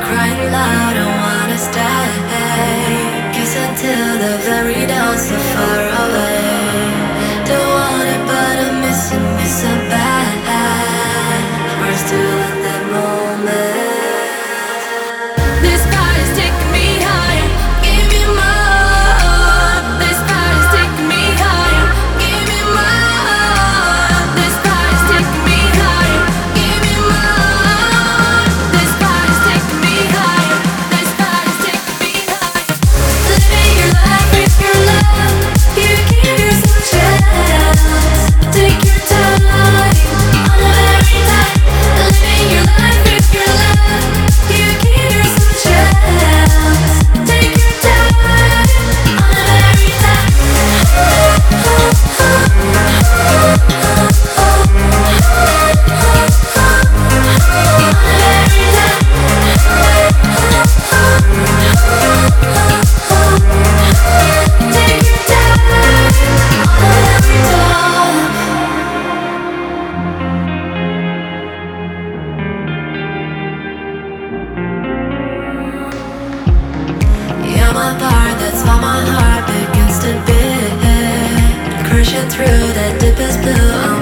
crying loud, I wanna stay. Kiss until the very dawn, so far away. Don't want it, but I'm missing me so bad. We're still in that moment. This body's taking me higher. Give me more. This body's taking me higher. Give me more. This body's taking me higher. Give me more. This body's taking me higher. This body's taking me higher. Living your life with your love. You give yourself a chance. Take your time on the very night. Living your life with your love. You give yourself a chance. Take your time on the very night. You're my part, that's why my heart begins to beat. Crashing through that deepest blue.